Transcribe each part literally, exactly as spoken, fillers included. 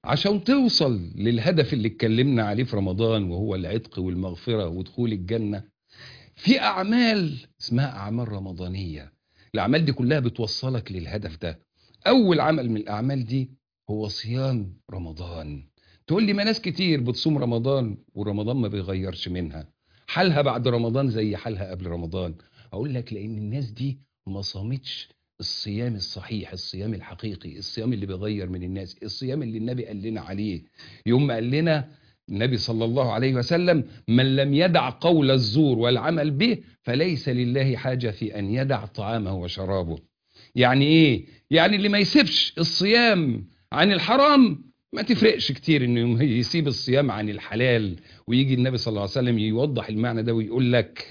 عشان توصل للهدف اللي اتكلمنا عليه في رمضان، وهو العتق والمغفرة ودخول الجنة، في أعمال اسمها أعمال رمضانية. الأعمال دي كلها بتوصلك للهدف ده. أول عمل من الأعمال دي هو صيام رمضان. تقول لي ما ناس كتير بتصوم رمضان ورمضان ما بيغيرش منها، حالها بعد رمضان زي حالها قبل رمضان. أقول لك لأن الناس دي ما صامتش الصيام الصحيح، الصيام الحقيقي، الصيام اللي بيغير من الناس، الصيام اللي النبي قال لنا عليه. يوم ما قال لنا النبي صلى الله عليه وسلم: من لم يدع قول الزور والعمل به فليس لله حاجة في أن يدع طعامه وشرابه. يعني إيه؟ يعني اللي ما يسيبش الصيام عن الحرام ما تفرقش كتير إنه يسيب الصيام عن الحلال. ويجي النبي صلى الله عليه وسلم يوضح المعنى ده ويقول لك: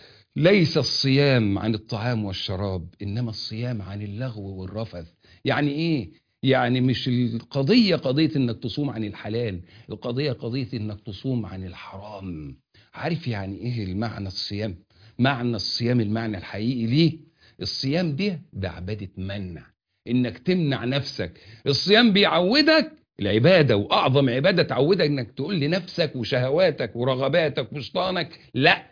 ليس الصيام عن الطعام والشراب، إنما الصيام عن اللغو والرفث. يعني إيه؟ يعني مش القضية قضية إنك تصوم عن الحلال، القضية قضية إنك تصوم عن الحرام. عارف يعني إيه المعنى الصيام؟ معنى الصيام، المعنى الحقيقي ليه، الصيام ده ده عبادة منع، إنك تمنع نفسك. الصيام بيعودك العبادة، وأعظم عبادة تعودك إنك تقول لنفسك وشهواتك ورغباتك وشيطانك لأ.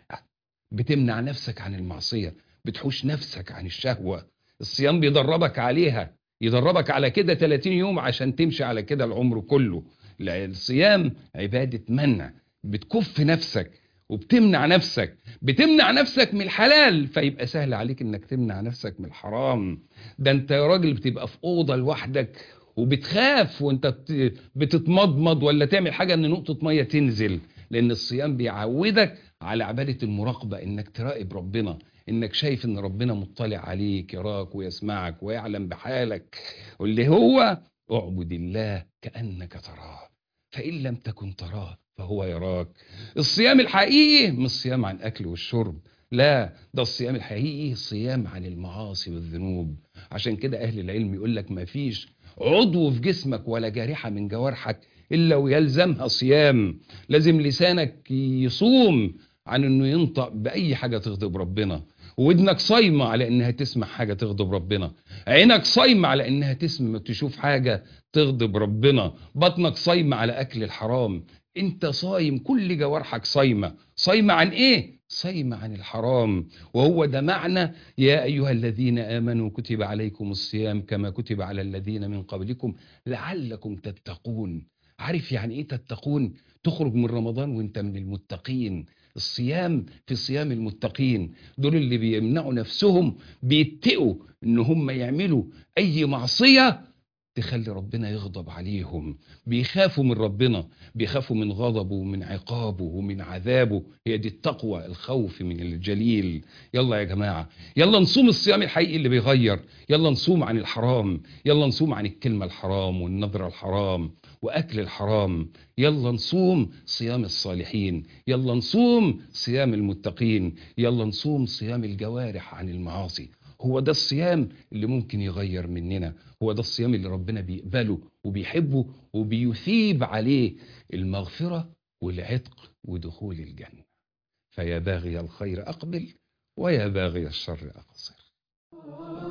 بتمنع نفسك عن المعصية، بتحوش نفسك عن الشهوة. الصيام بيدربك عليها، يدربك على كده ثلاثين يوم عشان تمشي على كده العمر كله. لا، الصيام عبادة منع، بتكف نفسك وبتمنع نفسك، بتمنع نفسك من الحلال فيبقى سهل عليك انك تمنع نفسك من الحرام. ده انت يا راجل بتبقى في اوضه لوحدك وبتخاف وانت بت- بتتمضمض ولا تعمل حاجه ان نقطه ميه تنزل، لان الصيام بيعودك على عبادة المراقبة، انك تراقب ربنا، انك شايف ان ربنا مطلع عليك، يراك ويسمعك ويعلم بحالك. واللي هو اعبد الله كأنك تراه، فإن لم تكن تراه فهو يراك. الصيام الحقيقي مش صيام عن أكل والشرب، لا، ده الصيام الحقيقي صيام عن المعاصي والذنوب. عشان كده أهل العلم يقول لك ما فيش عضو في جسمك ولا جارحة من جوارحك إلا ويلزمها صيام. لازم لسانك يصوم عن انه ينطق باي حاجه تغضب ربنا، ودنك صايمه على انها تسمع حاجه تغضب ربنا، عينك صايمه على انها تسمع تشوف حاجه تغضب ربنا، بطنك صايمه على اكل الحرام. انت صايم، كل جوارحك صايمه. صايمه عن ايه؟ صايمه عن الحرام. وهو ده معنى يا ايها الذين امنوا كتب عليكم الصيام كما كتب على الذين من قبلكم لعلكم تتقون. عارف يعني ايه تتقون؟ تخرج من رمضان وانت من المتقين. الصيام في صيام المتقين، دول اللي بيمنعوا نفسهم، بيتقوا ان هم يعملوا اي معصية تخلي ربنا يغضب عليهم. بيخافوا من ربنا، بيخافوا من غضبه ومن عقابه ومن عذابه. هي دي التقوى، الخوف من الجليل. يلا يا جماعة، يلا نصوم الصيام الحقيقي اللي بيغير. يلا نصوم عن الحرام، يلا نصوم عن الكلمة الحرام والنظرة الحرام وأكل الحرام. يلا نصوم صيام الصالحين، يلا نصوم صيام المتقين، يلا نصوم صيام الجوارح عن المعاصي. هو ده الصيام اللي ممكن يغير مننا، هو ده الصيام اللي ربنا بيقبله وبيحبه وبيثيب عليه المغفرة والعتق ودخول الجنة. فيا باغي الخير أقبل، ويا باغي الشر أقصر.